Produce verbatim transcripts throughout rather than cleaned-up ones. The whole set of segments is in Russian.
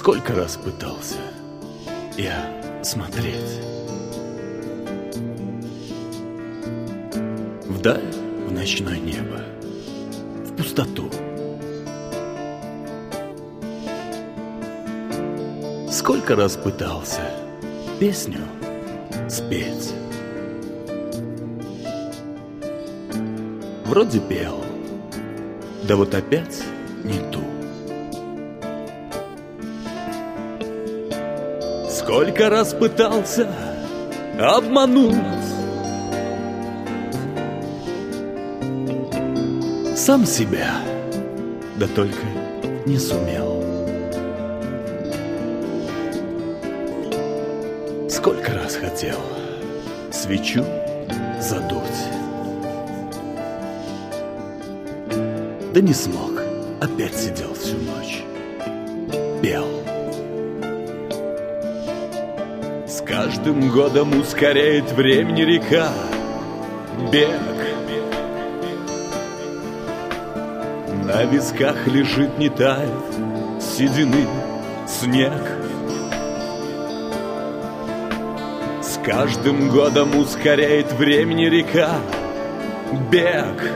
Сколько раз пытался я смотреть вдаль, в ночное небо, в пустоту. Сколько раз пытался песню спеть. Вроде пел, да вот опять не ту. Сколько раз пытался обмануть сам себя, да только не сумел. Сколько раз хотел свечу задуть, да не смог, опять сидел всю ночь, пел. С каждым годом ускоряет времени река бег. На висках лежит, не тает седины снег. С каждым годом ускоряет времени река бег.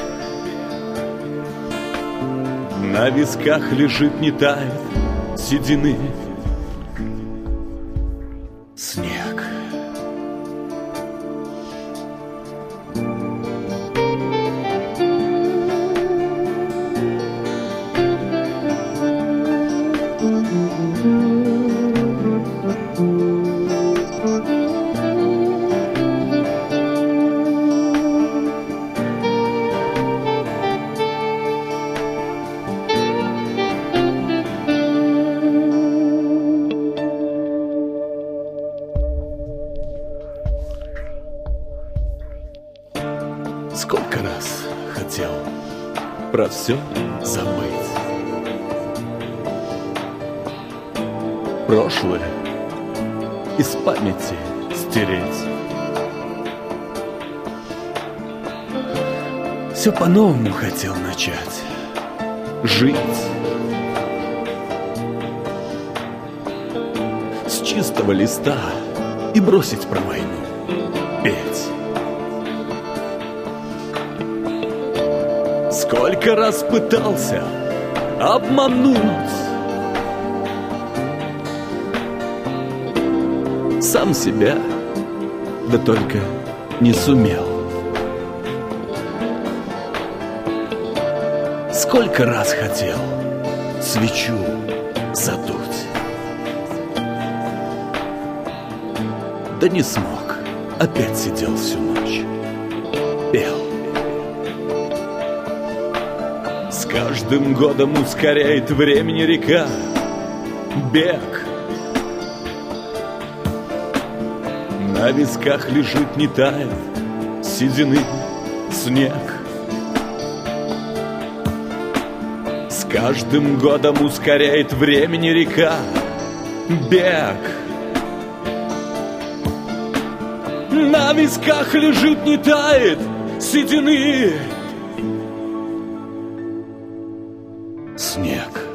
На висках лежит, не тает седины снег. Сколько раз хотел про все забыть, прошлое из памяти стереть, все по-новому хотел начать жить, с чистого листа и бросить про войну петь. Сколько раз пытался обмануть сам себя, да только не сумел. Сколько раз хотел свечу задуть, да не смог, опять сидел всю ночь, пел. С каждым годом ускоряет времени река бег. На висках лежит, не тает седины снег. С каждым годом ускоряет времени река бег. На висках лежит, не тает седины снег.